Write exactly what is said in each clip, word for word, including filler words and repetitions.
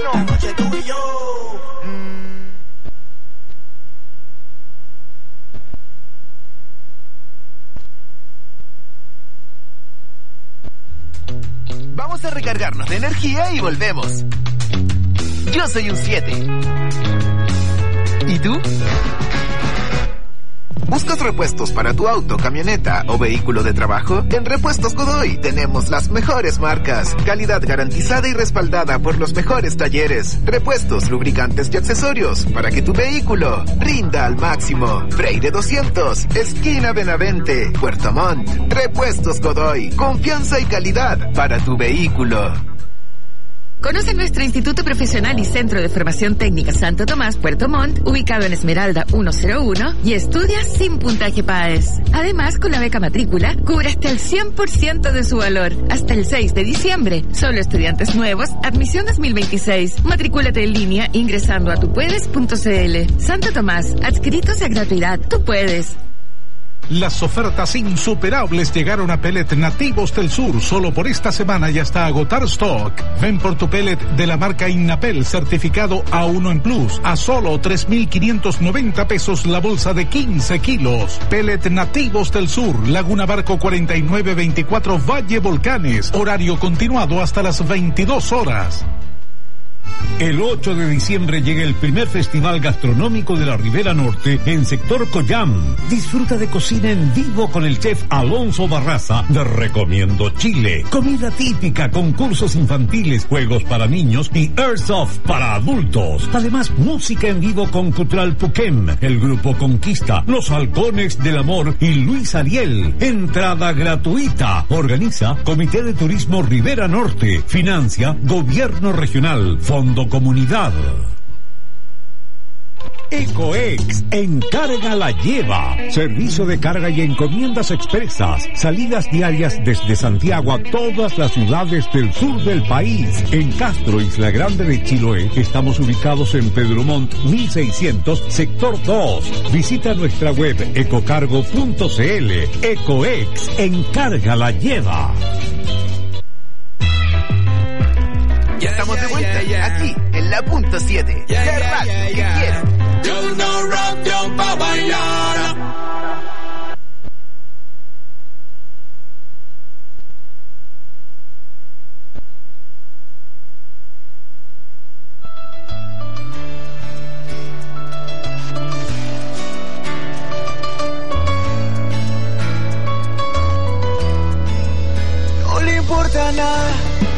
La noche tú y yo. Vamos a recargarnos de energía y volvemos. Yo soy un siete. ¿Y tú? ¿Buscas repuestos para tu auto, camioneta o vehículo de trabajo? En Repuestos Godoy tenemos las mejores marcas, calidad garantizada y respaldada por los mejores talleres, repuestos, lubricantes y accesorios para que tu vehículo rinda al máximo. Freire doscientos, esquina Benavente, Puerto Montt. Repuestos Godoy, confianza y calidad para tu vehículo. Conoce nuestro Instituto Profesional y Centro de Formación Técnica Santo Tomás, Puerto Montt, ubicado en Esmeralda ciento uno, y estudia sin puntaje P A E S. Además, con la beca matrícula, cubre hasta el cien por ciento de su valor. Hasta el seis de diciembre. Solo estudiantes nuevos, admisión dos mil veintiséis. Matricúlate en línea ingresando a tupuedes punto cl. Santo Tomás, adscritos a gratuidad. Tú puedes. Las ofertas insuperables llegaron a Pellet Nativos del Sur solo por esta semana y hasta agotar stock. Ven por tu pellet de la marca Innapel certificado A uno en Plus a solo tres mil quinientos noventa pesos la bolsa de quince kilos. Pellet Nativos del Sur, Laguna Barco cuarenta y nueve veinticuatro Valle Volcanes. Horario continuado hasta las veintidós horas. El ocho de diciembre llega el primer festival gastronómico de la Ribera Norte en sector Coyam. Disfruta de cocina en vivo con el chef Alonso Barraza de Recomiendo Chile. Comida típica, concursos infantiles, juegos para niños y airsoft para adultos. Además, música en vivo con Cultural Puquem, el grupo Conquista, Los Halcones del Amor y Luis Ariel. Entrada gratuita. Organiza Comité de Turismo Ribera Norte. Financia Gobierno Regional. Fondo Comunidad. Ecoex, encarga la lleva. Servicio de carga y encomiendas expresas. Salidas diarias desde Santiago a todas las ciudades del sur del país. En Castro, Isla Grande de Chiloé, estamos ubicados en Pedro Montt mil seiscientos, sector dos. Visita nuestra web ecocargo punto cl. Ecoex, encarga la lleva. Ya estamos de vuelta, yeah, yeah, yeah. Aquí, en la punto siete. Yeah, yeah, yeah, yeah, que yeah. quiero. Yo no rock, yo pa' bailar. No le importa nada,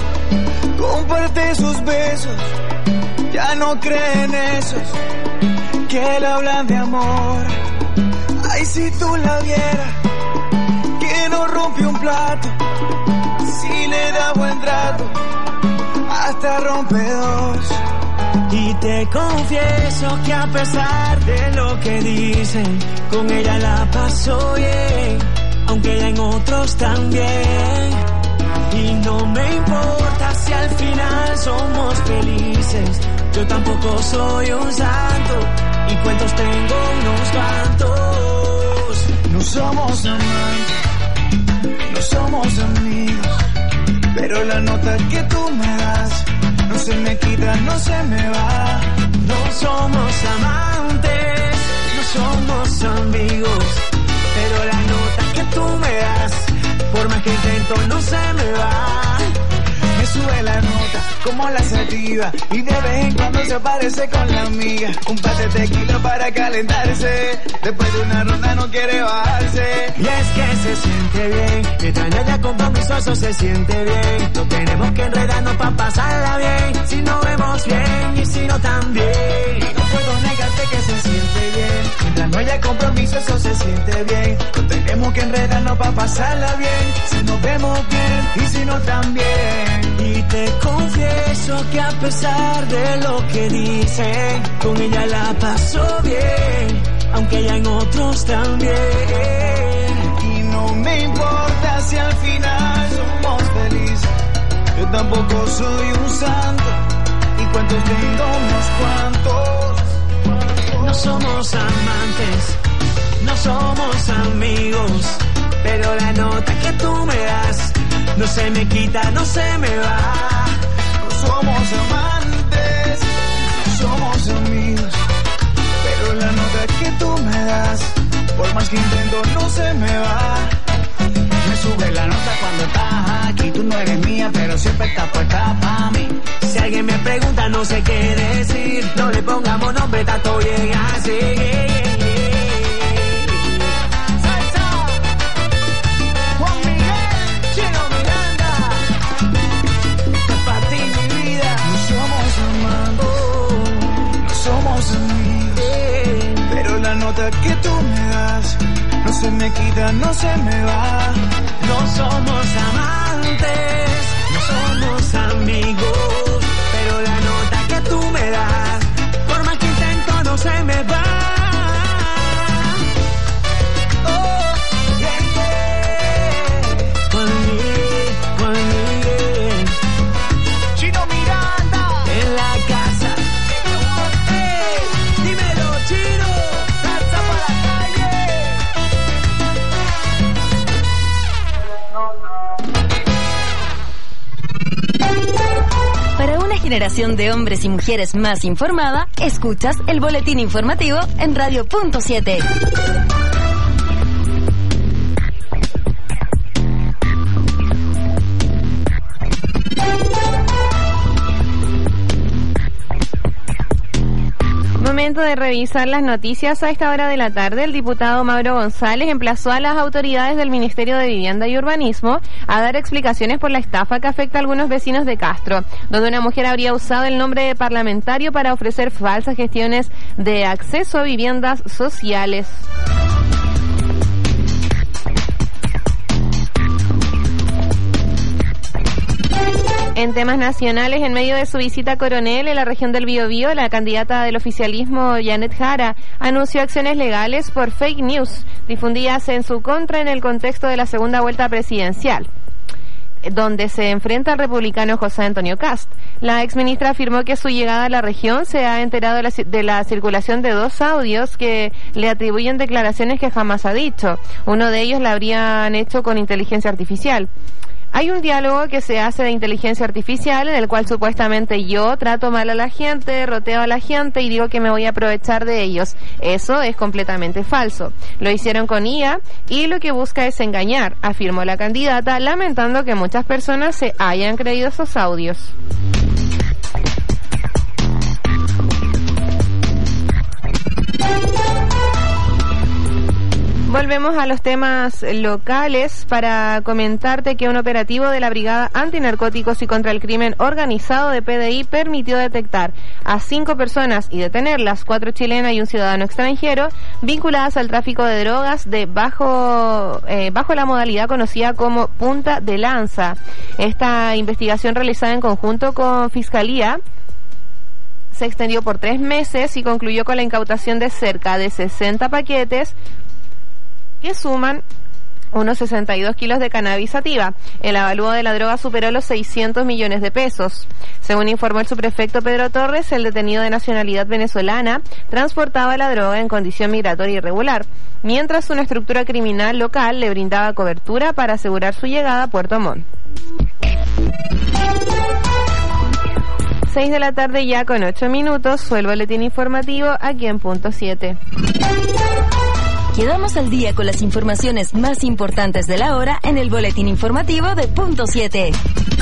comparte sus besos, ya no cree en esos que le hablan de amor. Ay, si tú la vieras, que no rompe un plato, si le da buen trato, hasta rompe dos. Y te confieso que a pesar de lo que dicen, con ella la paso bien, aunque ella en otros también. Y no me importa si al final somos felices, yo tampoco soy un santo, y cuentos tengo unos cuantos. No somos amantes, no somos amigos, pero la nota que tú me das no se me quita, no se me va. No somos amantes, no somos amigos, pero la nota que tú me das, por más que intento no se me va. Me sube la nota como la sativa y de vez en cuando se aparece con la amiga. Un par de tequila para calentarse, después de una ronda no quiere bajarse. Y es que se siente bien, mientras no haya compromiso eso se siente bien. No tenemos que enredarnos pa' pasarla bien, si no vemos bien y si no también. No puedo negarte que se siente bien, mientras no haya compromiso eso se siente bien. No tenemos que enredarnos pa' pasarla bien, si nos vemos bien y si no también. Y te confieso que a pesar de lo que dicen, con ella la paso bien, aunque ella en otros también. Y no me importa si al final somos felices, yo tampoco soy un santo, y cuentos tengo unos cuantos. No somos amantes, no somos amigos, pero la nota que tú me das no se me quita, no se me va. No somos amantes, que intento no se me va. Me sube la nota cuando estás aquí. Tú no eres mía, pero siempre estás puesta pa' mí. Si alguien me pregunta no sé qué decir. No le pongamos nombre, tanto bien así. Que tú me das no se me quita, no se me va. No somos amantes, no somos amigos, pero la nota que tú me das, por más que intento no se me va. Oh, yeah, yeah. Juan Miguel, Juan Miguel, Chino Miranda, en la casa. Hey, dímelo, Chino. Para una generación de hombres y mujeres más informada, escuchas el boletín informativo en Radio Punto siete. Momento de revisar las noticias. A esta hora de la tarde, el diputado Mauro González emplazó a las autoridades del Ministerio de Vivienda y Urbanismo a dar explicaciones por la estafa que afecta a algunos vecinos de Castro, donde una mujer habría usado el nombre de parlamentario para ofrecer falsas gestiones de acceso a viviendas sociales. En temas nacionales, en medio de su visita a Coronel, en la región del Biobío, la candidata del oficialismo, Janet Jara, anunció acciones legales por fake news difundidas en su contra en el contexto de la segunda vuelta presidencial, donde se enfrenta al republicano José Antonio Kast. La exministra afirmó que su llegada a la región se ha enterado de la, de la circulación de dos audios que le atribuyen declaraciones que jamás ha dicho. Uno de ellos la habrían hecho con inteligencia artificial. Hay un diálogo que se hace de inteligencia artificial en el cual supuestamente yo trato mal a la gente, roteo a la gente y digo que me voy a aprovechar de ellos. Eso es completamente falso. Lo hicieron con I A y lo que busca es engañar, afirmó la candidata, lamentando que muchas personas se hayan creído esos audios. Volvemos a los temas locales para comentarte que un operativo de la Brigada Antinarcóticos y contra el Crimen Organizado de P D I permitió detectar a cinco personas y detenerlas, cuatro chilenas y un ciudadano extranjero, vinculadas al tráfico de drogas de bajo, eh, bajo la modalidad conocida como punta de lanza. Esta investigación realizada en conjunto con Fiscalía se extendió por tres meses y concluyó con la incautación de cerca de sesenta paquetes que suman unos sesenta y dos kilos de cannabis sativa. El avalúo de la droga superó los seiscientos millones de pesos. Según informó el subprefecto Pedro Torres, el detenido de nacionalidad venezolana transportaba la droga en condición migratoria irregular, mientras una estructura criminal local le brindaba cobertura para asegurar su llegada a Puerto Montt. seis de la tarde ya con ocho minutos, fue el boletín informativo aquí en Punto siete. Quedamos al día con las informaciones más importantes de la hora en el boletín informativo de Punto siete.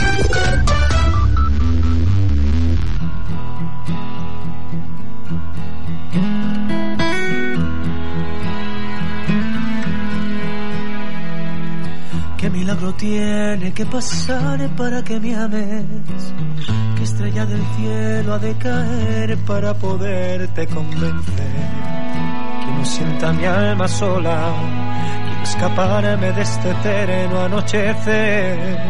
¿Qué milagro tiene que pasar para que me ames? ¿Qué estrella del cielo ha de caer para poderte convencer? Que no sienta mi alma sola, quiero escaparme de este eterno anochecer.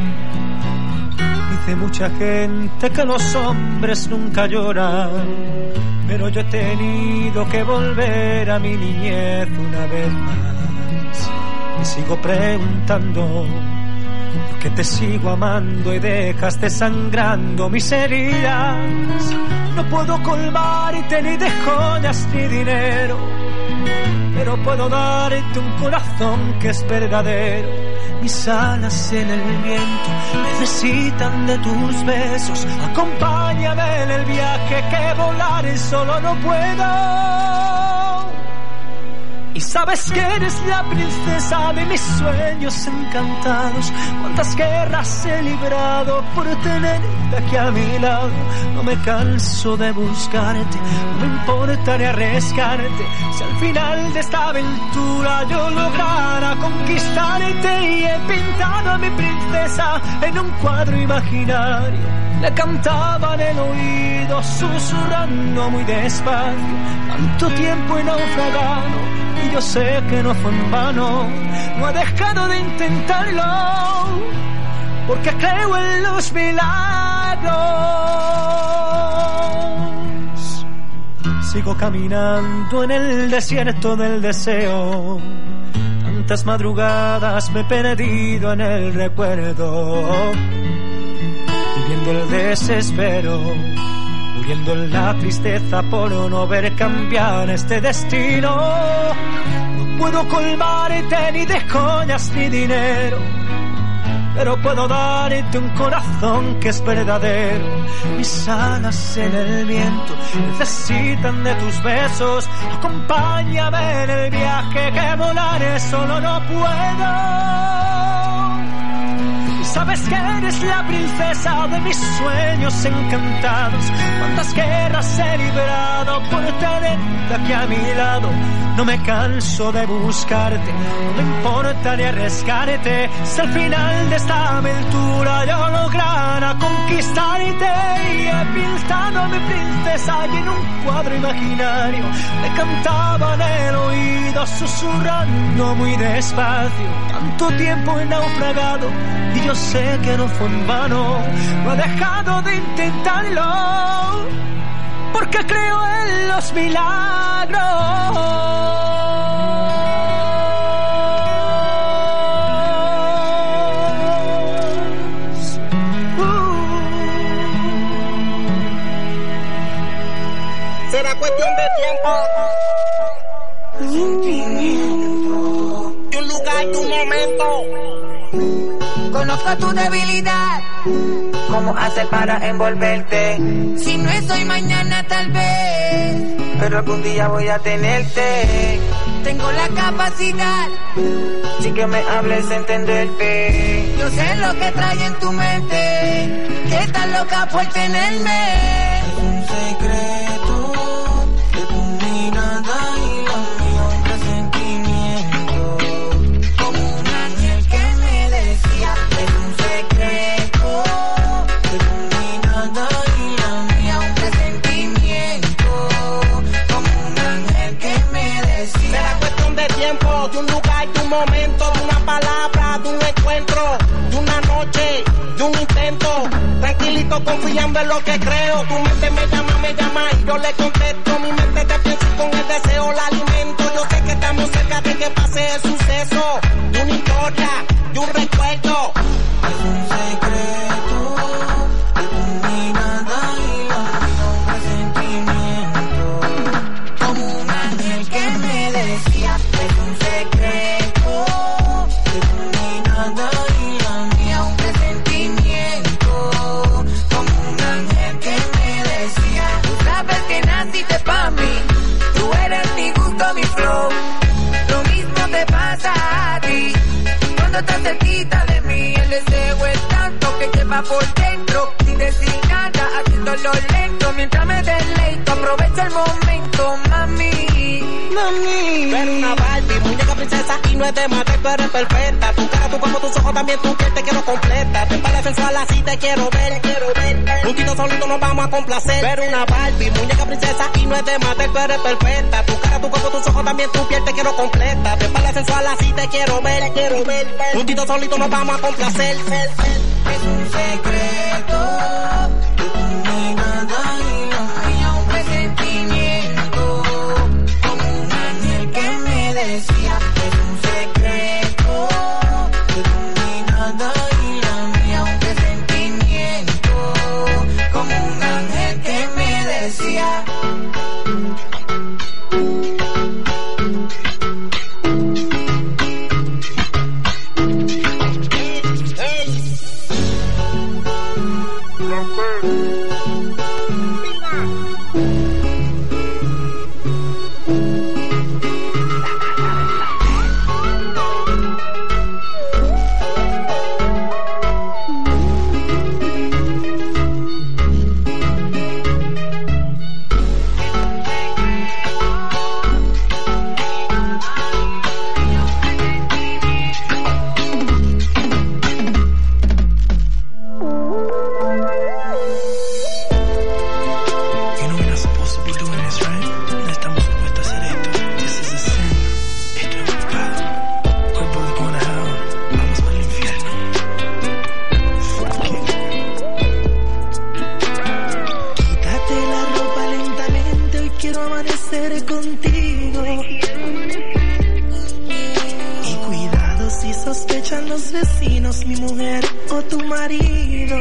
Dice mucha gente que los hombres nunca lloran, pero yo he tenido que volver a mi niñez una vez más. Me sigo preguntando por qué te sigo amando y dejaste sangrando mis heridas. No puedo colmarte ni de joyas ni dinero, pero puedo darte un corazón que es verdadero. Mis alas en el viento necesitan de tus besos. Acompáñame en el viaje que volar solo no puedo. Y sabes que eres la princesa de mis sueños encantados. Cuántas guerras he librado por tenerte aquí a mi lado. No me canso de buscarte, no me importa ni arriesgarte. Si al final de esta aventura yo lograra conquistarte. Y he pintado a mi princesa en un cuadro imaginario. Le cantaba en el oído susurrando muy despacio. Tanto tiempo he naufragado y yo sé que no fue en vano. No he dejado de intentarlo porque creo en los milagros. Sigo caminando en el desierto del deseo. Tantas madrugadas me he perdido en el recuerdo, viviendo el desespero, muriendo en la tristeza por no ver cambiar este destino. No puedo colmarte ni de joyas ni dinero, pero puedo darte un corazón que es verdadero. Mis alas en el viento necesitan de tus besos. Acompáñame en el viaje que volaré solo no puedo. Sabes que eres la princesa de mis sueños encantados. Cuántas guerras he librado por tenerte aquí a mi lado. No me canso de buscarte, no me importa ni arriesgarte. Si al final de esta aventura yo lograra conquistarte. Y he pintado a mi princesa y en un cuadro imaginario me cantaba en el oído susurrando muy despacio. Tanto tiempo he naufragado y yo sé que no fue en vano. No he dejado de intentarlo porque creo en los milagros. Será cuestión de tiempo, de un lugar, de un momento. Conozco tu debilidad, cómo hacer para envolverte. Si no estoy mañana tal vez, pero algún día voy a tenerte. Tengo la capacidad, sin que me hables entenderte. Yo sé lo que trae en tu mente, que estás loca por tenerme. Es un secreto de tu mirada y la mía, un presentimiento, como un ángel que me decía. Es un secreto de tu mirada y la mía, un presentimiento, como un ángel que me decía. Será cuestión de tiempo, de un lugar, de un momento, de una palabra, de un encuentro, de una noche, de un intento. Tranquilito, confiando en lo que creo. Tu mente me llama, me llama y yo le contesto. Mi mente te piensa y con el deseo la alimento. Yo sé que estamos cerca de que pase el suceso, de una historia, de un recuerdo. Es un secreto de tu mirada y la mía, un presentimiento, como un ángel que me decía. Es un secreto de tu mirada y la mía, un presentimiento, como un ángel que me decía. Tú sabes que naciste pa' mí, tú eres mi gusto, mi flow. Lo mismo te pasa a ti cuando estás cerquita de mí. El deseo es tanto que lleva por dentro, sin decir nada, haciéndolo lento. Mientras me deleito, aprovecha el momento, mami, mami. Tú eres una Barbie, muñeca princesa y no es de matar, tú eres perfecta. Tu cara, tu cuerpo, tus ojos, también tu piel te quiero completa. Te parece sensual así, te quiero ver, quiero ver. Juntitos solitos nos vamos a complacer. Tú eres una Barbie, muñeca princesa y no es de matar, tú eres perfecta. Tu cara, tu cuerpo, tus ojos, también tu piel te quiero completa. Te parece sensual así, te quiero ver, quiero ver. Juntitos solitos nos vamos a complacer. Es un secreto de tu mirada y la mía, un presentimiento, como un ángel que me decía. Es un secreto de tu mirada y la mía, un presentimiento, como un ángel que me decía. amanecer contigo. Y cuidado si sospechan los vecinos, mi mujer o tu marido.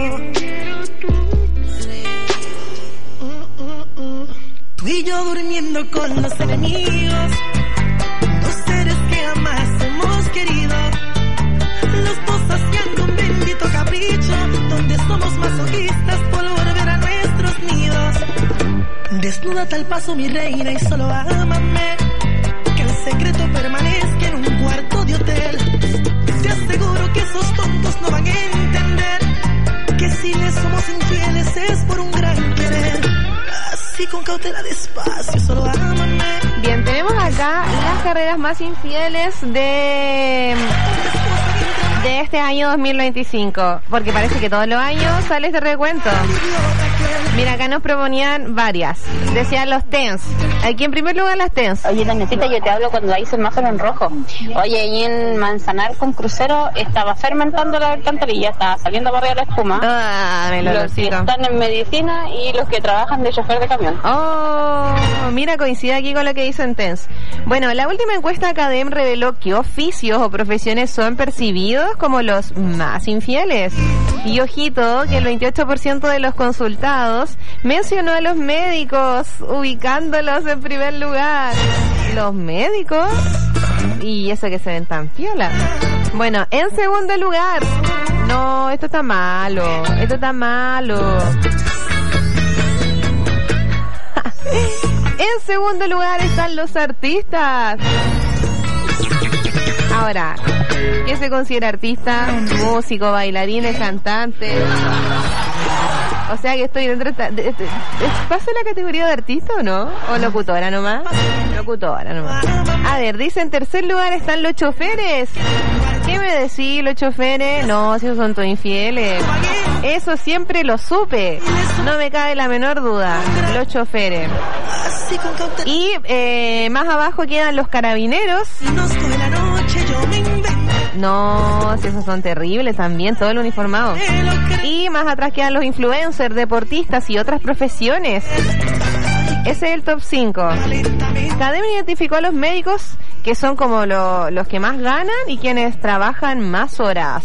Tú y yo durmiendo con los enemigos, dos seres que jamás hemos querido, los dos haciendo un bendito capricho, donde somos masoquistas por volver a nuestros nidos. Desnúdate al paso, mi reina, y solo ámame, que el secreto permanezca en un cuarto de hotel. Te aseguro que esos tontos no van a entender que si les somos infieles es por un gran querer. Así con cautela, despacio, solo ámame. Bien, tenemos acá las carreras más infieles de... de este año dos mil veinticinco, porque parece que todos los años sale este recuento. Mira, acá nos proponían varias. Decían los TENS. Aquí en primer lugar las TENS. Oye, Danesita, yo te hablo cuando hay semáforo en rojo. Oye, ahí en Manzanar con Crucero estaba fermentando la alcantarilla, estaba saliendo para arriba la espuma. Ah, el los que están en medicina y los que trabajan de chofer de camión. Oh, mira, coincide aquí con lo que dicen TENS. Bueno, la última encuesta Academ reveló que oficios o profesiones son percibidos como los más infieles. Y ojito, que el veintiocho por ciento de los consultados mencionó a los médicos, ubicándolos en primer lugar. ¿Los médicos? Y eso que se ven tan piola. Bueno, en segundo lugar, no, esto está malo, esto está malo. En segundo lugar están los artistas. Ahora, ¿qué se considera artista? Músico, bailarines, cantantes. O sea que estoy dentro de, de, de, de ¿pasa la categoría de artista o no? ¿O locutora nomás? Locutora nomás. A ver, dice en tercer lugar están los choferes. ¿Qué me decís, los choferes? No, si esos son todos infieles. Eso siempre lo supe. No me cabe la menor duda. Los choferes. Y eh, más abajo quedan los carabineros. No, si esos son terribles también, todo el uniformado. Y más atrás quedan los influencers, deportistas y otras profesiones. Ese es el top cinco. Academ identificó a los médicos, que son como lo, los que más ganan y quienes trabajan más horas.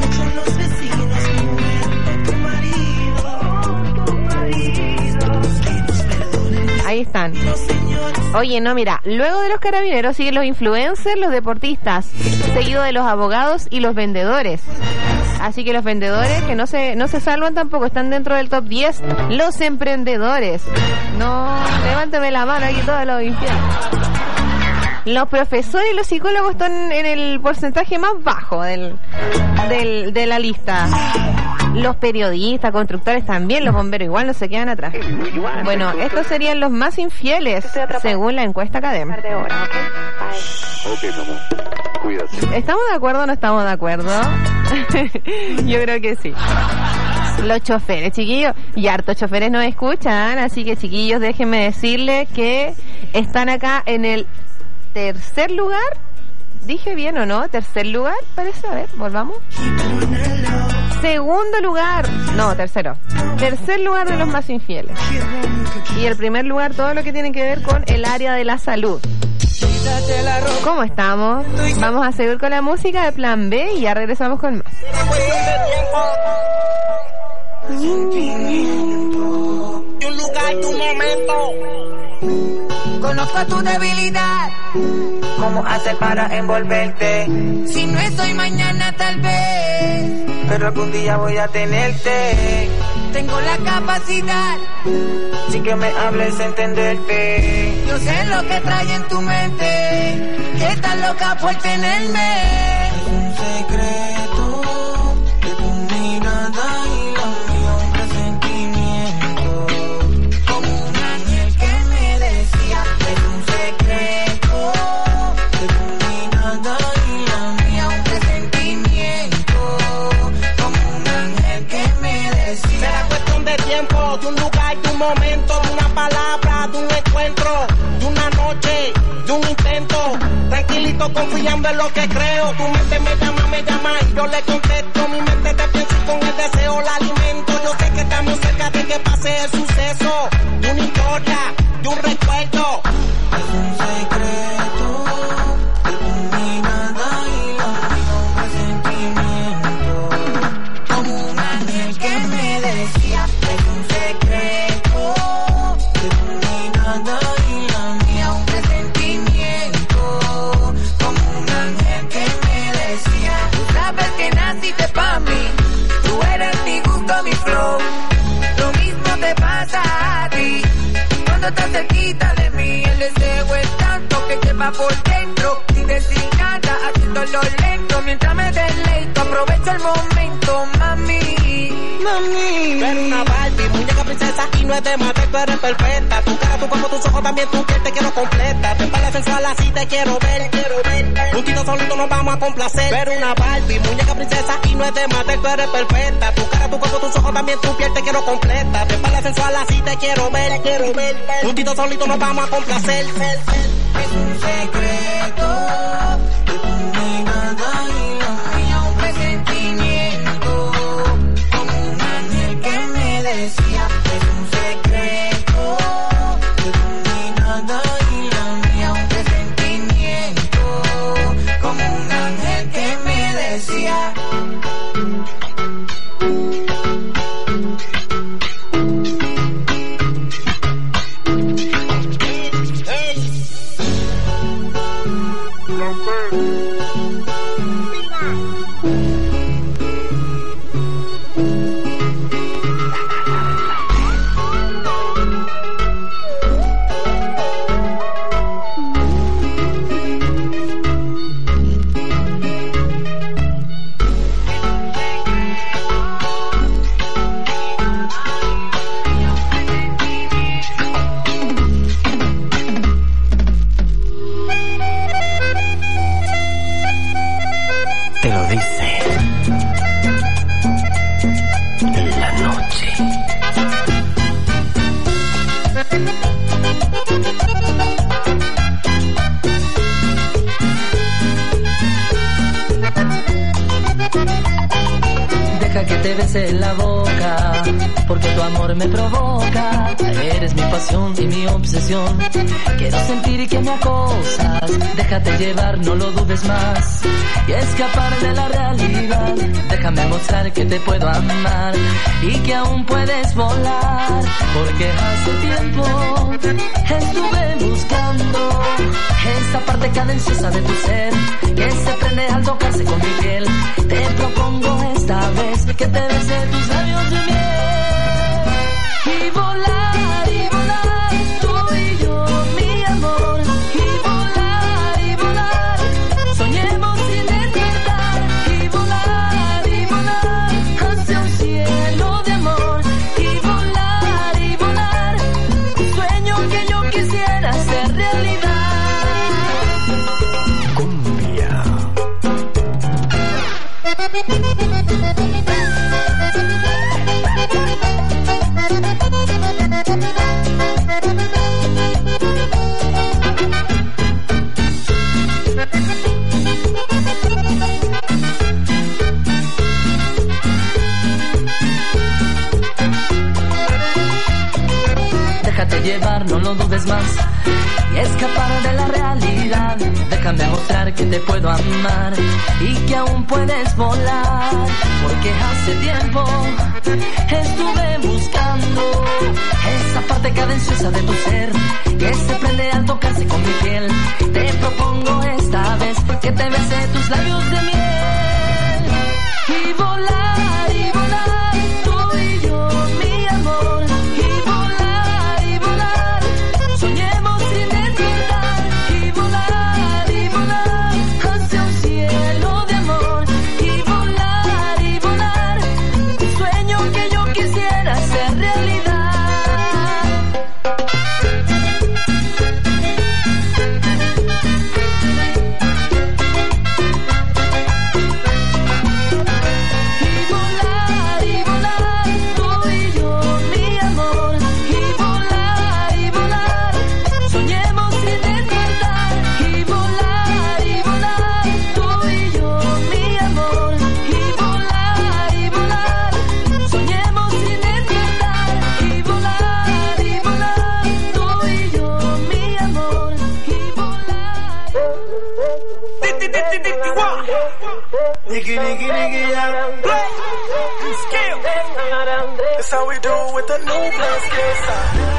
Ahí están. Oye, no, mira, luego de los carabineros siguen los influencers, los deportistas, seguido de los abogados y los vendedores. Así que los vendedores, que no se no se salvan tampoco, están dentro del top diez. Los emprendedores. No, levántame la mano aquí todos los infieles. Los profesores y los psicólogos están en el porcentaje más bajo del, del de la lista. Los periodistas, constructores también, los bomberos igual no se quedan atrás. Bueno, estos serían los más infieles según la encuesta Academ. ¿Estamos de acuerdo o no estamos de acuerdo? Yo creo que sí. Los choferes, chiquillos, y hartos choferes nos escuchan, así que chiquillos, déjenme decirles que están acá en el tercer lugar. ¿Dije bien o no? ¿Tercer lugar? Parece, a ver, volvamos. Segundo lugar, no, tercero. Tercer lugar de los más infieles. Y el primer lugar, todo lo que tiene que ver con el área de la salud. ¿Cómo estamos? Vamos a seguir con la música de Plan B y ya regresamos con más. Un lugar, tu momento. Conozco tu debilidad. ¿Cómo hacer para envolverte? Si no estoy mañana tal vez, pero algún día voy a tenerte. Tengo la capacidad, sin que me hables, entenderte. Yo sé lo que trae en tu mente, que estás loca por tenerme. Es un secreto de tu mirada y la mía, un presentimiento. Como un ángel que me decía, es un secreto de tu mirada y la mía, un presentimiento. Como un ángel que me decía. Será cuestión de tiempo, de un lugar, de un momento, de una palabra, de un encuentro, de una noche, de un intento. Tranquilito, confiando en lo que creo. Tu mente me llama, me llama y yo le contesto. Mi mente te piensa y con el deseo la alimento. Yo sé que estamos cerca de que pase el suceso, de una historia, de un recuerdo, cuando estás cerquita de mí. El deseo es tanto que lleva por dentro y designada haciéndolo lento mientras me deleito. Aprovecho el momento, mami, mami. Tú eres una Barbie, muñeca princesa y no es de matar, tú eres perfecta. Tu cara, tu cuerpo, tus ojos, también tu piel te quiero completa. Te parece sensual así te quiero ver, quiero ver. Juntitos solitos nos vamos a complacer. Tú eres una Barbie, muñeca princesa y no es de matar, tú eres perfecta. Tu cara, tu cuerpo, tus ojos, también tu piel te quiero completa. Te parece sensual así te quiero ver, quiero ver. Juntitos solitos nos vamos a complacer. Es un secreto de tu mirada y la mía, un presentimiento como un ángel que me decía. Es un secreto de tu mirada y la mía, un presentimiento como un ángel que me decía. te besé en la boca, porque tu amor me provoca. Eres mi pasión y mi obsesión. Quiero sentir que me acosas. Déjate llevar, no lo dudes más, y escapar de la realidad. Déjame mostrar que te puedo amar y que aún puedes volar, porque hace tiempo estuve buscando esa parte cadenciosa de tu ser que se prende al tocarse con mi piel. Te propongo esta vez que te bese tus labios de miel y volar, y volar, tú y yo, mi amor, y volar, y volar, soñemos sin despertar, y volar, y volar, hacia un cielo de amor, y volar, y volar, un sueño que yo quisiera hacer realidad. Cumbia. Déjate llevar, no lo dudes más, y escapar de la realidad. Déjame mostrar que te puedo amar y que aún puedes volar, porque hace tiempo estuve buscando esa parte cadenciosa de tu ser que se prende al tocarse con mi piel. Te propongo esta vez que te bese tus labios de miel y volar, y volar, tú y yo, mi amor, y volar, y volar, soñemos sin despertar, y volar, y volar, hacia un cielo de amor, y volar, y volar, un sueño que yo quisiera hacer realidad. Nigga, nigga, nigga, yeah. Play. Skill. That's how we do it with the new play skill side.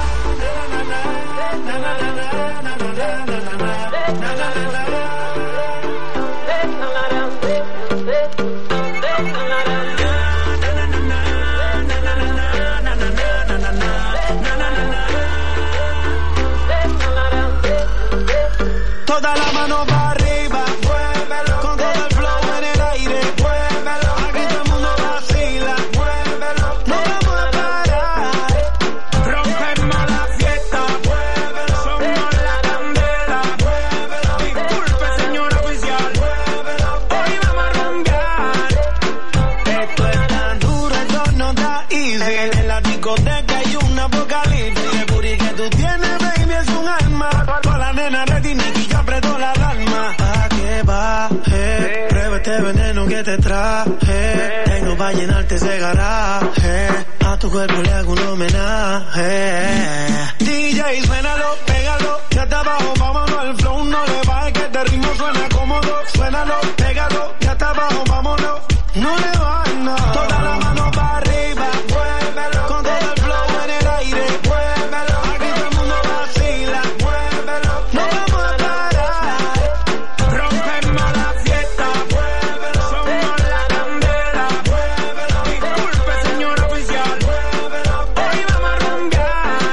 Toda la mano para arriba, muévelo. Con todo el flow en el aire, muévelo. Aquí todo el mundo vacila, muévelo. No vamos a parar. Rompemos la fiesta, muévelo. Somos la candela, muévelo. Disculpe, señor oficial, muévelo. Hoy vamos a rumbear. Esto es tan duro, esto no da easy. En la discoteca hay un apocalipsis. El booty que tú tienes, baby, es un arma. Toda la nena ready, Nicky ya apretó la alarma. ¿A qué baje? Prueba este veneno que te traje. Tengo pa' llenarte ese garaje. A tu cuerpo le hago un homenaje. D J, suénalo, pégalo. Ya está abajo, vámonos al flow. No le bajes que este ritmo suena cómodo. Suénalo, pégalo. Ya está abajo, vámonos. No le bajes nada. Toda la mano para arriba, muévelo. Con todo el flow en el aire, muévelo. Aquí todo el mundo vacila, muévelo. No vamos a parar. Rompemos la fiesta, muévelo. Somos la candela, muévelo. Disculpe, señor oficial, muévelo. Hoy vamos a rumbear.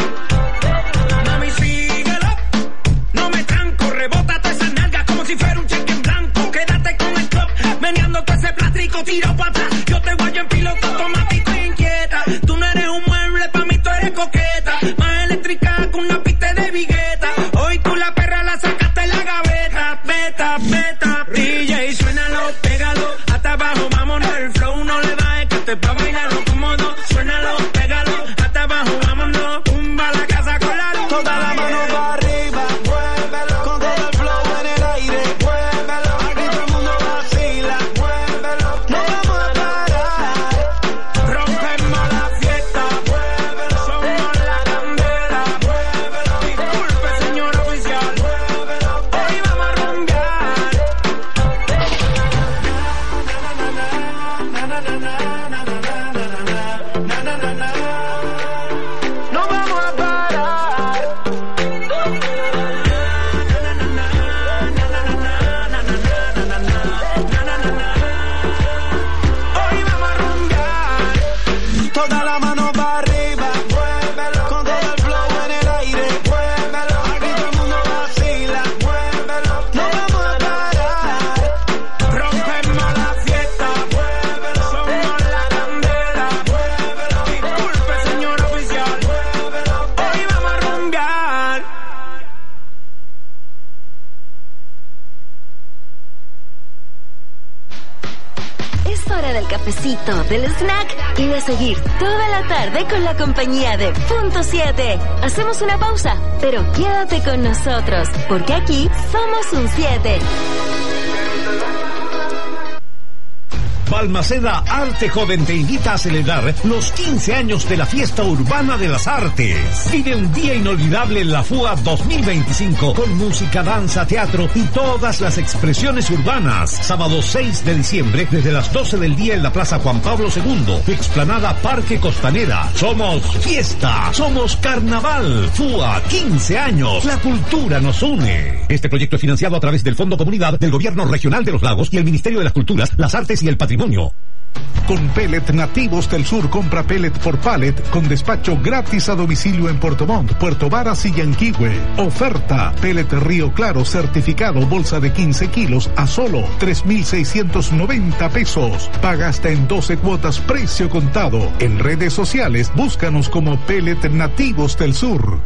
Mami, síguelo. No me tranco, rebótate esas nalgas como si fuera un cheque en blanco. Quédate con el club, meneando todo ese plástico, tiro para atrás. Yo te guayo en piloto automático e inquieta. Tú no eres un mueble, pa' mí tú eres coqueta. Más eléctrica que una pista de vigueta. Hoy tú la perra la sacaste en la gaveta. Beta, beta, D J, suénalo, pégalo. Hasta abajo, vámonos, el flow no le bajes, que te pa' bailarlo cómodo. Suénalo, pégalo, hasta abajo, vámonos. Tumba la casa con la luz. Toda la mano para arriba, muévelo. Con todo el flow en el aire, muévelo. Aquí todo el mundo vacila, muévelo. No vamos a parar. Rompemos la fiesta, muévelo. Somos la candela, muévelo. Disculpe, señor oficial, muévelo. Hoy vamos a rumbear. No vamos a parar. Hoy vamos a rumbear. Toda la mano para arriba, muévelo. Con todo el flow en el aire, muévelo. Aquí todo el mundo vacila, muévelo. No vamos a parar. Rompemos la fiesta, muévelo. Somos la candela, muévelo. Disculpe, señor oficial, muévelo. Hoy vamos a rumbear. Es hora del cafecito, del snack y de seguir toda la tarde con la compañía de Punto siete. Hacemos una pausa, pero quédate con nosotros, porque aquí somos un siete. Balmaceda Arte Joven te invita a celebrar los quince años de la Fiesta Urbana de las Artes. Vive un día inolvidable en la FUA dos mil veinticinco con música, danza, teatro y todas las expresiones urbanas. Sábado seis de diciembre desde las doce del día en la Plaza Juan Pablo segundo, Explanada Parque Costanera. Somos fiesta, somos carnaval. FUA, quince años. La cultura nos une. Este proyecto es financiado a través del Fondo Comunidad del Gobierno Regional de los Lagos y el Ministerio de las Culturas, las Artes y el Patrimonio. Con Pellet Nativos del Sur, compra pellet por pallet con despacho gratis a domicilio en Puerto Montt, Puerto Varas y Yanquihue. Oferta: pellet Río Claro certificado bolsa de quince kilos a solo tres mil seiscientos noventa pesos. Paga hasta en doce cuotas, precio contado. En redes sociales, búscanos como Pellet Nativos del Sur.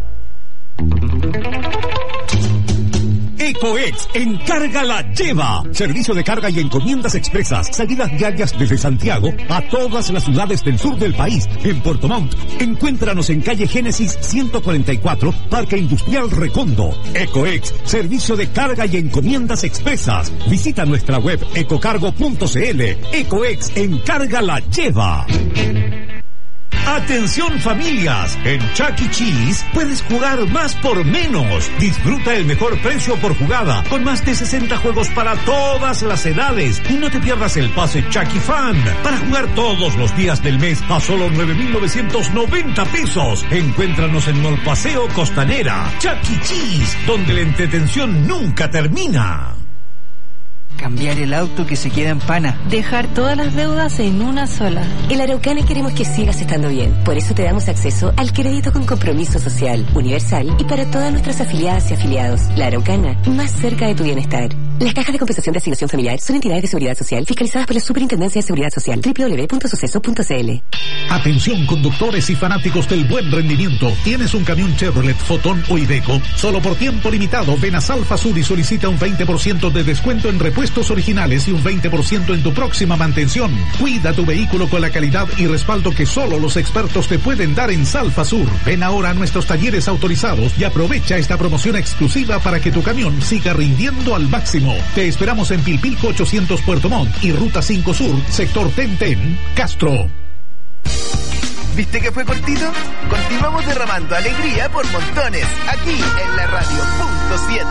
Ecoex, encarga la lleva. Servicio de carga y encomiendas expresas. Salidas diarias desde Santiago a todas las ciudades del sur del país. En Puerto Montt, encuéntranos en calle Génesis ciento cuarenta y cuatro, Parque Industrial Recondo. Ecoex, servicio de carga y encomiendas expresas. Visita nuestra web ecocargo punto cl. Ecoex, encarga la lleva. Atención familias, en Chuck E. Cheese puedes jugar más por menos. Disfruta el mejor precio por jugada, con más de sesenta juegos para todas las edades. Y no te pierdas el pase Chuck E. Fan, para jugar todos los días del mes a solo nueve mil novecientos noventa pesos. Encuéntranos en Mall Paseo Costanera. Chuck E. Cheese, donde la entretención nunca termina. Cambiar el auto que se queda en pana. Dejar todas las deudas en una sola. En Araucana queremos que sigas estando bien. Por eso te damos acceso al crédito con compromiso social, universal y para todas nuestras afiliadas y afiliados. La Araucana, más cerca de tu bienestar. Las cajas de compensación de asignación familiar son entidades de seguridad social fiscalizadas por la Superintendencia de Seguridad Social. doble u doble u doble u punto suceso punto c l. Atención conductores y fanáticos del buen rendimiento. ¿Tienes un camión Chevrolet, Fotón o Iveco? Solo por tiempo limitado, ven a Salfa Sur y solicita un veinte por ciento de descuento en repuestos originales y un veinte por ciento en tu próxima mantención. Cuida tu vehículo con la calidad y respaldo que solo los expertos te pueden dar en Salfa Sur. Ven ahora a nuestros talleres autorizados y aprovecha esta promoción exclusiva para que tu camión siga rindiendo al máximo. Te esperamos en Pilpilco ochocientos Puerto Montt y Ruta cinco Sur, sector Tenten, Castro. ¿Viste que fue cortito? Continuamos derramando alegría por montones, aquí en la radio punto siete.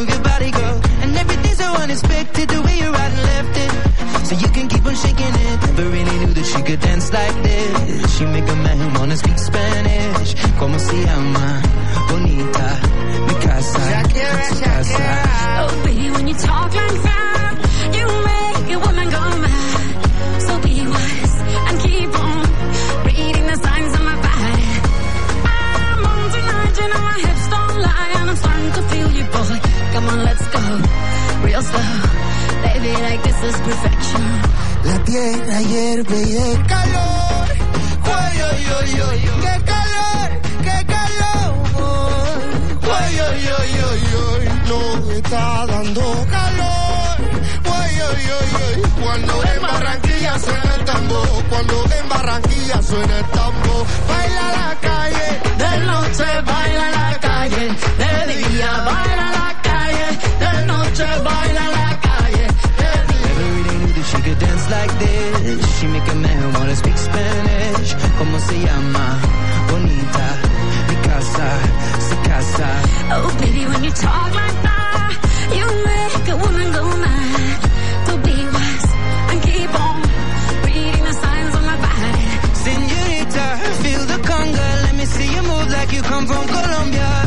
Unexpected, the way you right and left it, so you can keep on shaking it. dance like this. She make a man wanna speak Spanish. ¿Cómo se llama? Bonita, mi casa, Shakira, su casa. Oh, baby, when you talk like that, you make a woman go mad. So be wise and keep on reading the signs on my body. I'm on tonight, you know my hips don't lie, and I'm starting to feel you, boy. Come on, let's go, real slow. Baby, like this is perfection. La tierra hierve y de calor. Oy, oy, oy, oy, qué calor, qué calor. Oy, oy, oy, oy, oy, no está dando calor. Oy, oy, oy, oy, cuando en Barranquilla suena el tambor, cuando en Barranquilla suena el tambor. Baila la calle, de noche baila la calle, de día baila la calle, de noche baila la calle. Never really knew that she could dance like this. She make a man wanna speak Spanish. ¿Cómo se llama? Bonita, mi casa, su casa. Oh, baby, when you talk like that, you make a woman go mad. So be wise and keep on reading the signs on my body. Señorita, feel the conga. Let me see you move like you come from Colombia.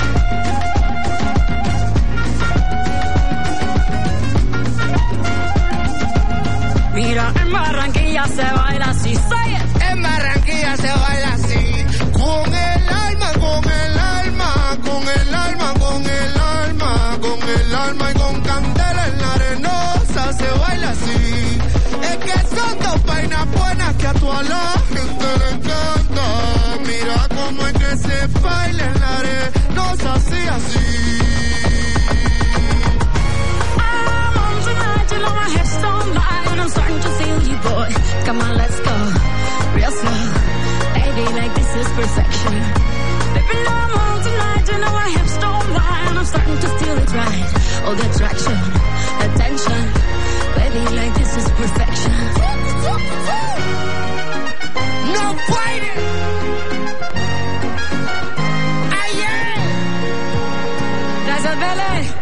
Mira, en Barranquilla se baila así, say it. En Barranquilla se baila así, con el alma, con el alma, con el alma, con el alma, con el alma y con candela en la arenosa se baila así. Es que son dos vainas buenas que a toda la gente le encanta. Mira cómo es que se baila en la arenosa así, así. I'm on tonight, you know my hips don't lie, and I'm starting to feel you, boy. Come on, let's go, real slow. Baby, like this is perfection. Baby, no, I'm on tonight, you know my hips don't lie, and I'm starting to feel it right. All the attraction, the tension. Baby, like this is perfection. No fighting. Ayer. Gracias, Bele.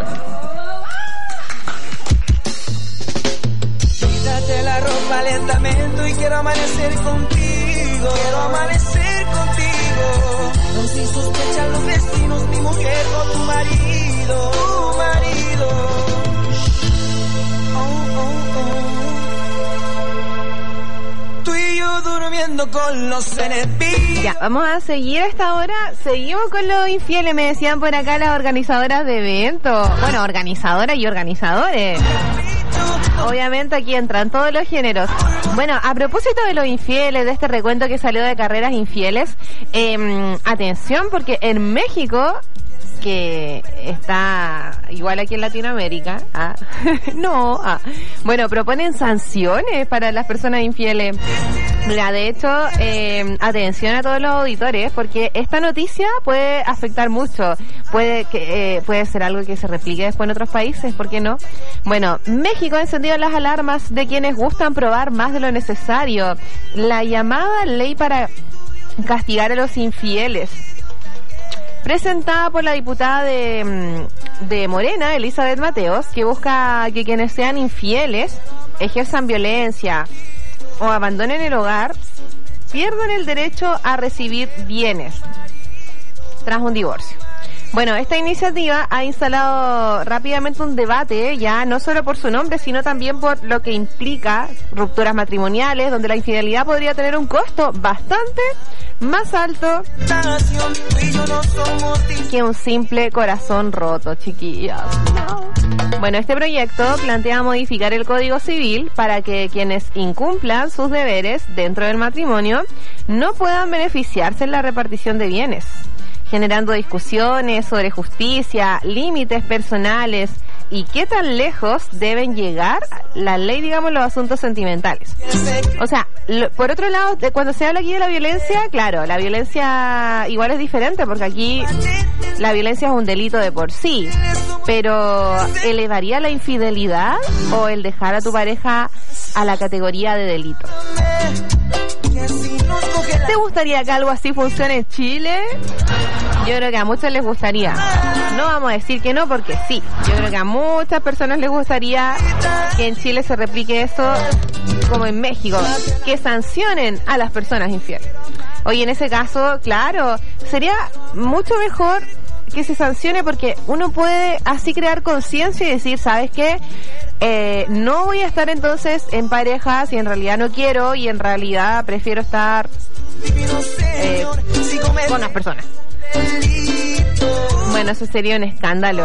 Quítate la ropa lentamente y quiero amanecer contigo. Quiero amanecer contigo. No si sospechan los vecinos, mi mujer o tu marido. Tu marido. Oh, oh, oh. Tú y yo durmiendo con los enemigos. Ya, vamos a seguir a esta hora. Seguimos con los infieles, me decían por acá las organizadoras de eventos. Bueno, organizadoras y organizadores. Obviamente aquí entran todos los géneros. Bueno, a propósito de los infieles, de este recuento que salió de carreras infieles, eh, atención, porque en México, que está igual aquí en Latinoamérica, ah, no, ah, bueno, proponen sanciones para las personas infieles. Mira, de hecho, eh, atención a todos los auditores, porque esta noticia puede afectar mucho, puede que eh, puede ser algo que se replique después en otros países, ¿por qué no? Bueno, México ha encendido las alarmas de quienes gustan probar más de lo necesario. La llamada ley para castigar a los infieles, presentada por la diputada de, de Morena, Elizabeth Mateos, que busca que quienes sean infieles, ejerzan violencia o abandonen el hogar, pierdan el derecho a recibir bienes tras un divorcio. Bueno, esta iniciativa ha instalado rápidamente un debate, ya no solo por su nombre, sino también por lo que implica rupturas matrimoniales, donde la infidelidad podría tener un costo bastante más alto que un simple corazón roto, chiquillas. No. Bueno, este proyecto plantea modificar el Código Civil para que quienes incumplan sus deberes dentro del matrimonio no puedan beneficiarse en la repartición de bienes, generando discusiones sobre justicia, límites personales y qué tan lejos deben llegar la ley, digamos, los asuntos sentimentales. O sea, lo, por otro lado, de, cuando se habla aquí de la violencia, claro, la violencia igual es diferente, porque aquí la violencia es un delito de por sí, pero ¿elevaría la infidelidad o el dejar a tu pareja a la categoría de delito? ¿Te gustaría que algo así funcione en Chile? Yo creo que a muchos les gustaría. No vamos a decir que no, porque sí. Yo creo que a muchas personas les gustaría que en Chile se replique eso como en México, que sancionen a las personas infieles. Oye, en ese caso, claro, sería mucho mejor que se sancione, porque uno puede así crear conciencia y decir, ¿sabes qué? Eh, no voy a estar entonces en pareja si en realidad no quiero, y en realidad prefiero estar eh, con las personas. Bueno, eso sería un escándalo.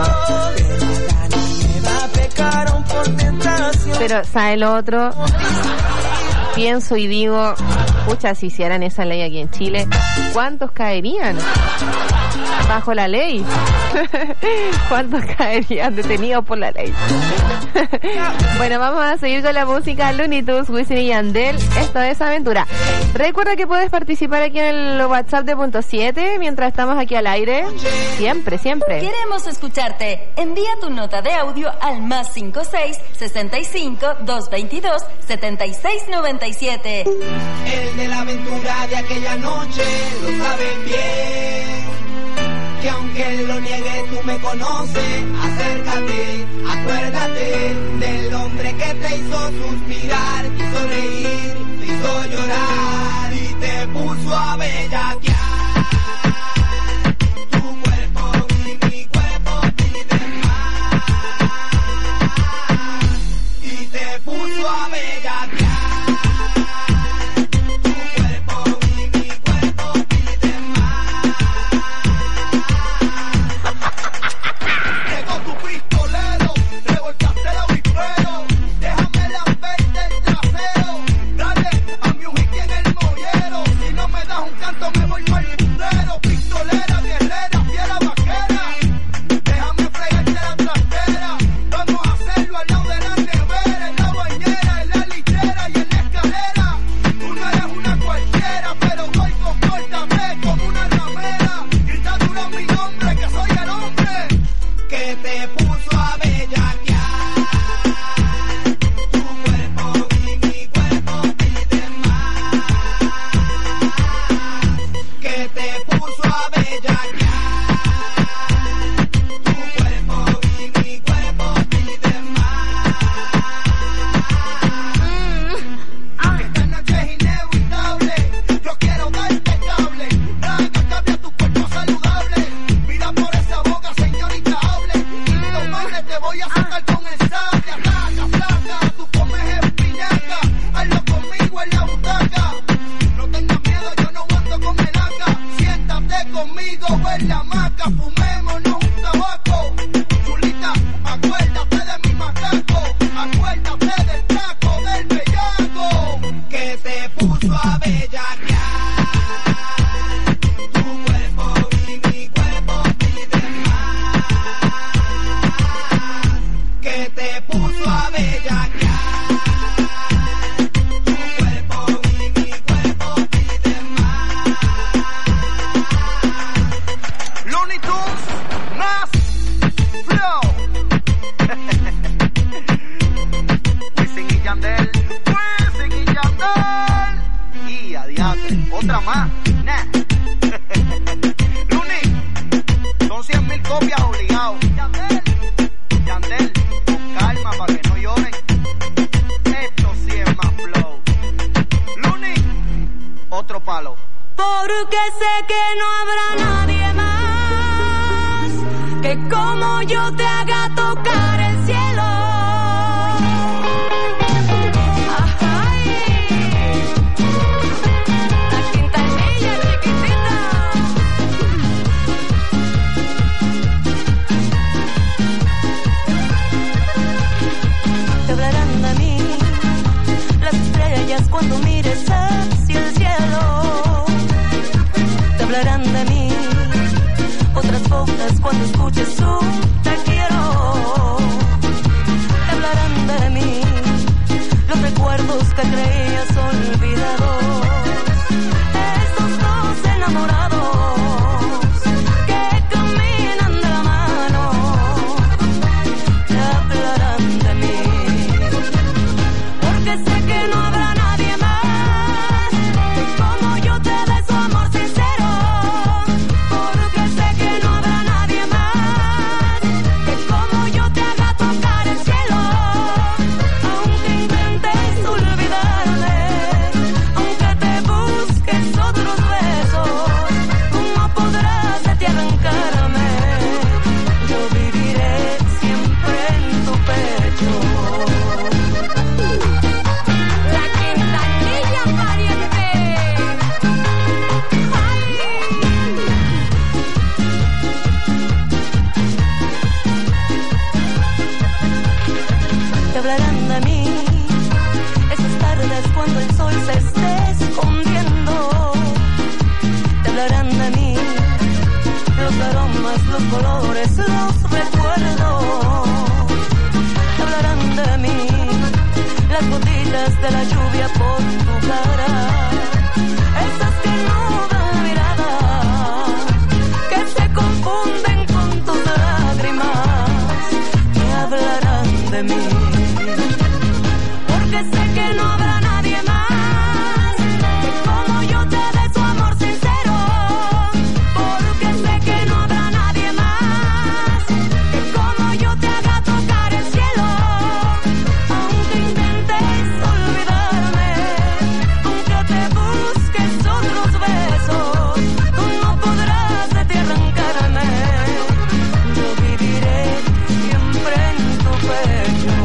Pero, ¿sabe lo otro? Pienso y digo, pucha, si hicieran esa ley aquí en Chile, ¿cuántos caerían bajo la ley? ¿Cuántos caerían detenidos por la ley? Bueno, vamos a seguir con la música. Looney Tunes, Wisin y Yandel. Esto es Aventura. Recuerda que puedes participar aquí en el WhatsApp de Punto siete mientras estamos aquí al aire. Siempre, siempre. Queremos escucharte. Envía tu nota de audio al más cinco seis, sesenta y cinco, doscientos veintidós, setenta y seis noventa y siete. El de la aventura de aquella noche lo sabe bien. Que aunque lo niegue tú me conoces. Acércate, acuérdate del hombre que te hizo suspirar, te hizo reír, te hizo llorar y te puso a bellaquear. Tu cuerpo y mi cuerpo piden más y te puso a bellaquear. Porque sé que no habrá nadie más que como yo te haga tocar el cielo. Ay, la quintanilla chiquitita. Te hablarán de mí las estrellas cuando mires hacia el cielo. Hablarán de mí otras bocas cuando escuches su te quiero. hablarán de mí. Esas tardes cuando el sol se esté escondiendo, te hablarán de mí. Los aromas, los colores, los recuerdos, te hablarán de mí. Las gotitas de la lluvia por tu cara, esas que no dan mirada, que se confunden con tus lágrimas, me hablarán de mí. Porque sé que no habrá nadie más que como yo te dé su amor sincero. Porque sé que no habrá nadie más que como yo te haga tocar el cielo. Aunque intentes olvidarme, aunque te busques otros besos, tú no podrás de ti arrancarme. Yo viviré siempre en tu pecho.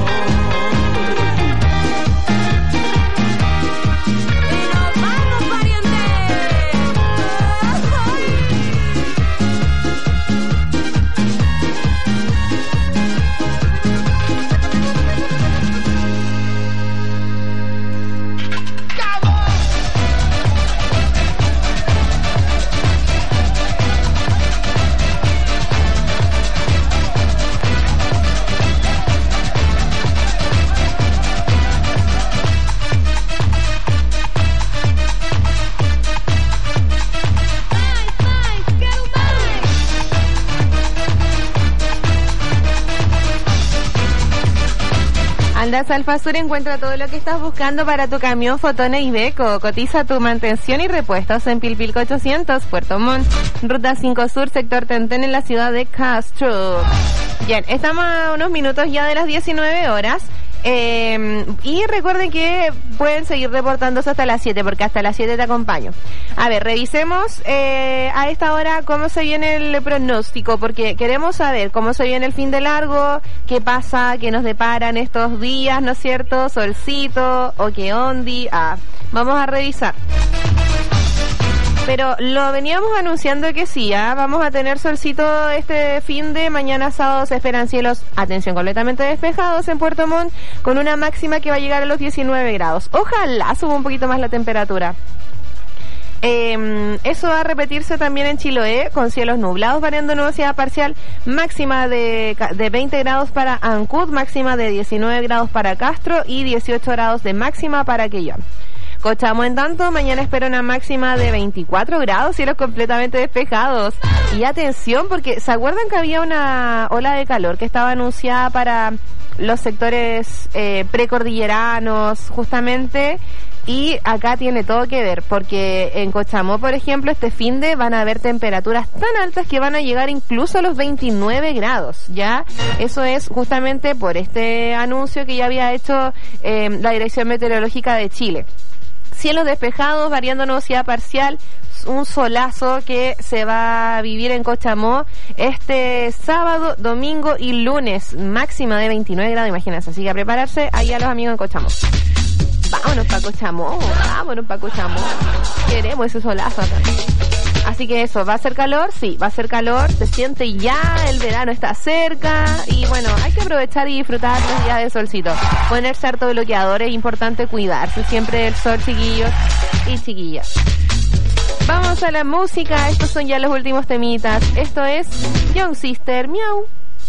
Andas Alfasur, encuentra todo lo que estás buscando para tu camión Fotone Iveco. Cotiza tu mantención y repuestos en Pilpilco ochocientos, Puerto Montt, Ruta cinco Sur, sector Tentén, en la ciudad de Castro. Bien, estamos a unos minutos ya de las diecinueve horas. Eh, y recuerden que pueden seguir reportándose hasta las siete, porque hasta las siete te acompaño. A ver, revisemos eh, a esta hora cómo se viene el pronóstico, porque queremos saber cómo se viene el fin de largo, qué pasa, qué nos deparan estos días, ¿no es cierto? Solcito o qué ondi. Ah, vamos a revisar. Pero lo veníamos anunciando que sí, ¿eh? Vamos a tener solcito este fin de mañana sábado. Se esperan cielos, atención, completamente despejados en Puerto Montt, con una máxima que va a llegar a los diecinueve grados. Ojalá suba un poquito más la temperatura. Eh, eso va a repetirse también en Chiloé, con cielos nublados, variando nubosidad parcial, máxima de, de veinte grados para Ancud, máxima de diecinueve grados para Castro y dieciocho grados de máxima para Quellón. Cochamó, en tanto, mañana espera una máxima de veinticuatro grados, cielos completamente despejados. Y atención, porque ¿se acuerdan que había una ola de calor que estaba anunciada para los sectores eh, precordilleranos, justamente? Y acá tiene todo que ver, porque en Cochamó, por ejemplo, este finde van a haber temperaturas tan altas que van a llegar incluso a los veintinueve grados, ¿ya? Eso es justamente por este anuncio que ya había hecho eh, la Dirección Meteorológica de Chile. Cielos despejados, variando nubosidad parcial, un solazo que se va a vivir en Cochamó este sábado, domingo y lunes, máxima de veintinueve grados, imagínense. Así que a prepararse ahí a los amigos en Cochamó. Vámonos pa' Cochamó, vámonos pa' Cochamó. Queremos ese solazo acá. Así que eso, ¿va a ser calor? Sí, va a ser calor, se siente ya, el verano está cerca y bueno, hay que aprovechar y disfrutar los días de solcito. Ponerse harto bloqueador, es importante cuidarse siempre del sol, chiquillos y chiquillas. Vamos a la música, estos son ya los últimos temitas. Esto es Young Sister, miau.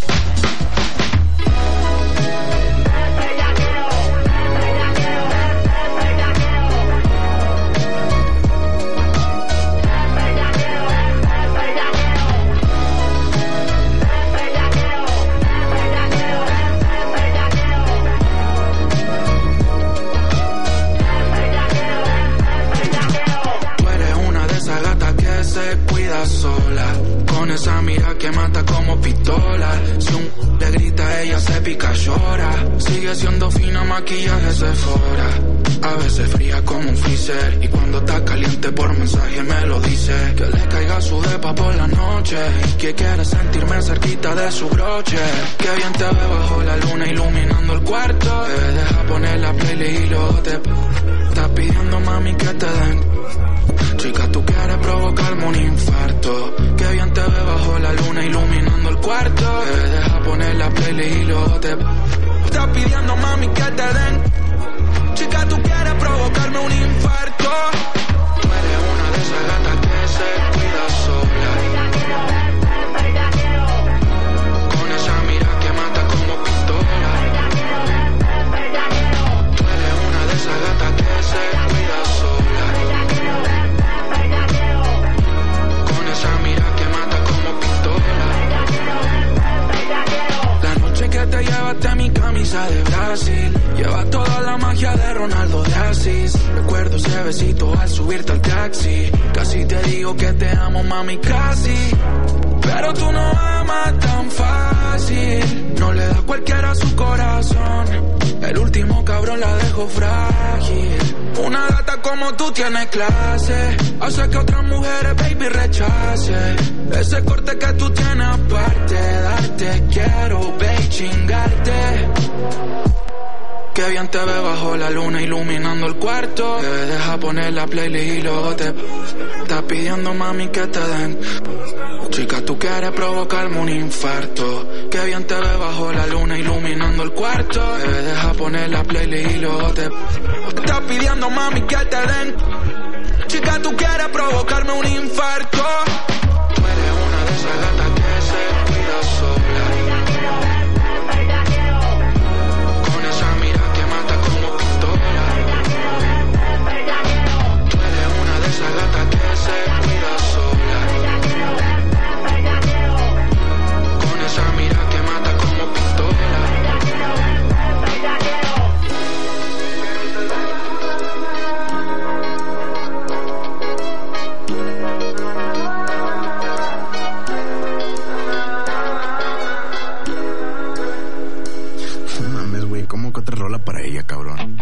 Sola, con esa mira que mata como pistola. Si un le grita, ella se pica, llora. Sigue siendo fina, maquillaje Sephora. A veces fría como un freezer, y cuando está caliente por mensaje me lo dice. Que le caiga su depa por la noche, y que quiere sentirme cerquita de su broche. Que bien te ve bajo la luna iluminando el cuarto. Bebé, deja poner la playlist y luego te estás pidiendo, mami, que te den. Chica, tú quieres provocarme un infarto. Que bien te ve bajo la luna iluminando el cuarto. Bebé, deja poner la playlist y luego te Estás pidiendo, mami, que te den. Chica, tú quieres provocarme un infarto. Tú eres una de esas gatas que se cuida sola. Con esa mira que mata como pistola. Tú eres una de esas gatas que se cuida sola. Con esa mira que mata como pistola. La noche que te llevaste a mi camisa de Brasil, llevas toda la magia de Ronaldo de Asís. Recuerdo ese besito al subirte al taxi. Casi te digo que te amo, mami, casi. Pero tú no amas tan fácil. No le das cualquiera a su corazón. El último cabrón la dejó frágil. Una gata como tú tiene clase. Hace que otras mujeres, baby, rechace. Ese corte que tú tienes aparte. Darte quiero, baby, chingarte. Qué bien te ve bajo la luna iluminando el cuarto. Te deja poner la playlist y luego te estás pidiendo, mami, que te den. Chica, tú quieres provocarme un infarto. Qué bien te ve bajo la luna iluminando el cuarto. Te deja poner la playlist y luego te estás pidiendo, mami, que te den. Chica, tú quieres provocarme un infarto. Tú eres una de esas gatas que se cuida sola. Esa gata que se cuida sola. Con esa mira que mata como pistola. No mames, güey, ¿cómo que otra rola para ella, cabrón?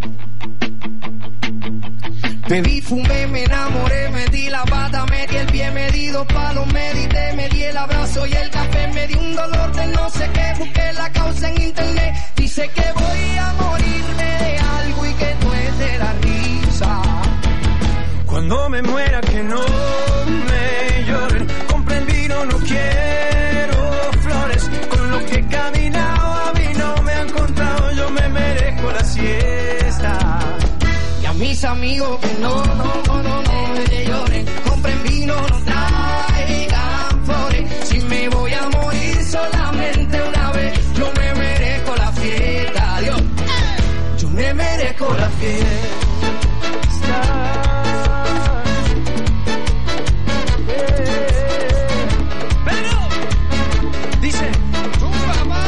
Bebí, fumé, me enamoré, me di la pata, me di el pie, me di dos palos, medité, me di el abrazo y el café, me di un dolor de no sé qué, busqué la causa en internet, dice que voy a morirme de algo y que no es de la risa. Cuando me muera que no me lloren, compren vino, no quiero flores, con lo que he caminado a mí no me han contado, yo me merezco la siesta. Mis amigos que no, no, no, no, no me lloren, compren vino, no traigan flores. Si me voy a morir solamente una vez, yo me merezco la fiesta, Dios. Yo me merezco la fiesta. Pero dice, tu mamá.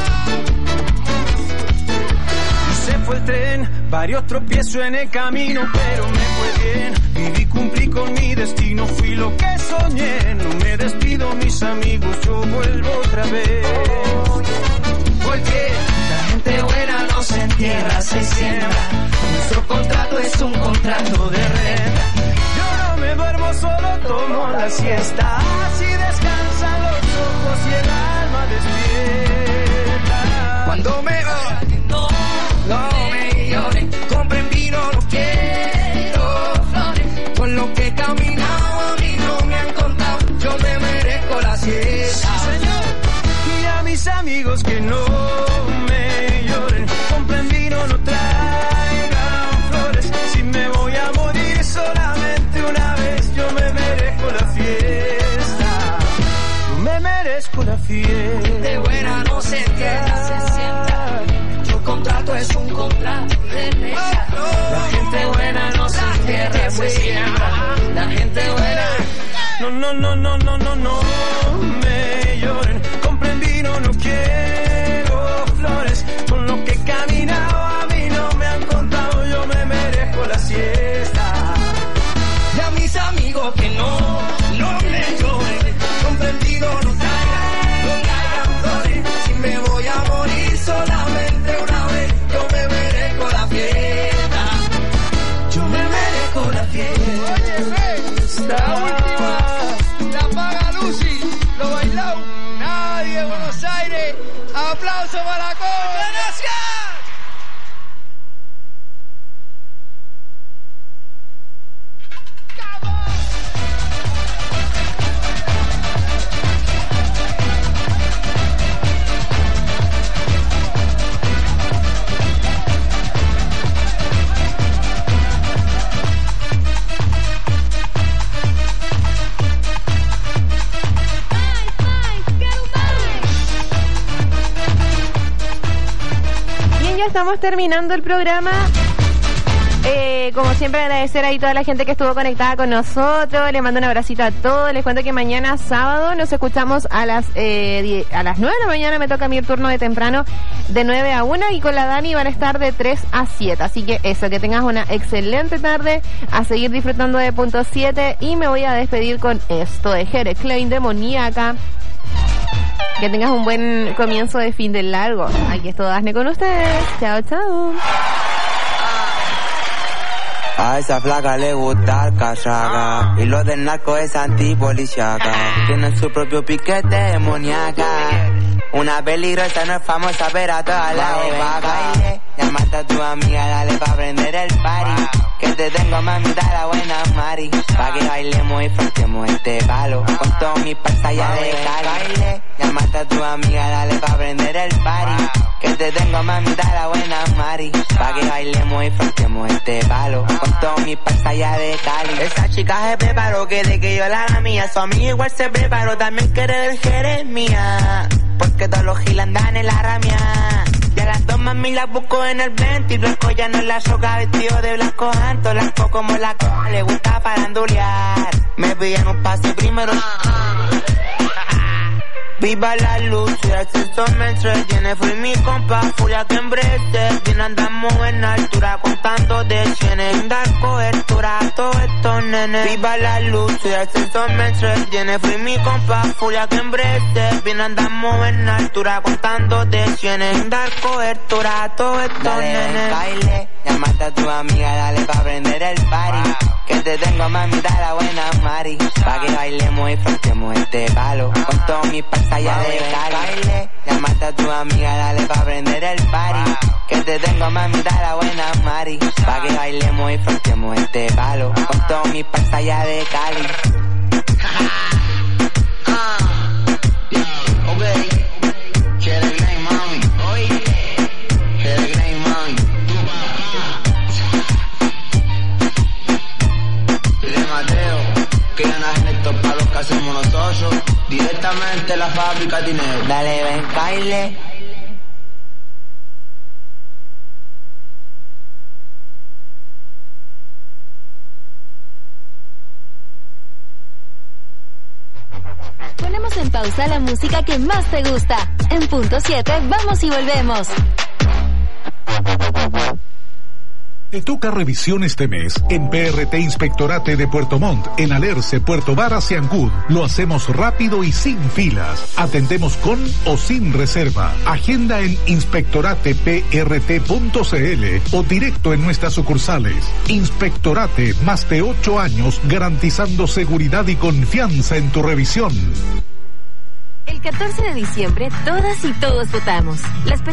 Y se fue el tren. Varios tropiezos en el camino, pero me fue bien. Viví, cumplí con mi destino, fui lo que soñé. No me despido, mis amigos, yo vuelvo otra vez. Porque la gente buena no se entierra, se siembra. Nuestro contrato es un contrato de renta. Yo no me duermo, solo tomo la siesta. Así descansan los ojos y el alma despierta. Cuando me va, no, no me lloren, compren vino, no quiero flores. Con lo que he caminado a mí no me han contado, yo me merezco la siesta. Sí, señor. Y a mis amigos que no me lloren, compren vino, no traigan flores. Si me voy a morir solamente una vez, yo me merezco la fiesta. Yo me merezco la fiesta. De buena no se entierra, se sienta. Yo contrato es un contrato de renta. La gente buena no se entierra, se siembra. La gente buena. No, no, no, no, no, no, no me lloren. Compren vino, no quiero flores. Con lo que he caminado a mí no me han contado, yo me merezco la siesta. Y a mis amigos que no, no me lloren. Compren vino, no traigan, no traigan flores. Si me voy a morir solamente una vez, yo me merezco la fiesta. Yo me merezco la fiesta. La última, la paga Lucy, lo bailó nadie en Buenos Aires. Aplauso para la Copa. ¡Gracias! ya estamos terminando el programa. Eh, como siempre, agradecer ahí a toda la gente que estuvo conectada con nosotros. Les mando un abracito a todos. Les cuento que mañana sábado nos escuchamos a las eh, die- a las nueve de la mañana. Me toca a mí el turno de temprano de nueve a una, y con la Dani van a estar de tres a siete. Así que eso, que tengas una excelente tarde, a seguir disfrutando de Punto siete, y me voy a despedir con esto de Jere Klein, Demoníaca. Que tengas un buen comienzo de fin del largo. Aquí es todo Dafne con ustedes. Chao, chao. A esa flaca le gusta el cachaca, y lo del narco es antipoliciaca. Tienen su propio piquete demoníaca. Una peligrosa no es famosa, pero a todas la vaca. Llamaste a tu amiga, dale pa' prender el party. Que te tengo, mamita, la buena Mari. Pa' que bailemos y frontemos este palo. Con todos mis paisas ya de Cali. Llamaste a tu amiga, dale pa' prender el party. Que te tengo, mamita, la buena Mari. Pa' que bailemos y frontemos este palo. Con todos mis paisas ya de Cali. Esa chica se preparó, que de que yo la haga mía. Su amiga igual se preparó, también quiere del Jeremía. Porque todos los giles andan en la ramia. Y a las dos mami las busco en el veinte. Y blanco ya no es la soca, vestido de blanco alto. Blanco como la co, le gusta farandulear. Me piden un pase primero. Viva la luz, y el sexo me entretiene. Fui mi compa, furia que embrece. Bien andamos en altura, contando de cienes. Sin dar cobertura a todos estos nenes. Viva la luz, y el sexo me entretiene. Fui mi compa, furia que embrece. Bien andamos en altura, contando de cienes. Sin dar cobertura a todos estos dale, nenes. Baile, llamaste a tu amiga, dale pa' prender el party. Que te tengo, mamita, la buena Mari. Pa' que bailemos y frontemos este palo. Con todos mis paisas allá de Cali. Llamaste a tu amiga, dale pa' prender el party. Que te tengo, mamita, la buena Mari. Pa' que bailemos y frontemos este palo. Con todos mis paisas allá de Cali. Hacemos nosotros directamente la fábrica de dinero. Dale, ven, baile. Ponemos en pausa la música que más te gusta. En Punto siete vamos y volvemos. Te toca revisión este mes en P R T Inspectorate de Puerto Montt, en Alerce, Puerto Varas y Ancud. Lo hacemos rápido y sin filas. Atendemos con o sin reserva. Agenda en inspectorate p r t punto c l o directo en nuestras sucursales. Inspectorate, más de ocho años garantizando seguridad y confianza en tu revisión. El catorce de diciembre, todas y todos votamos. Las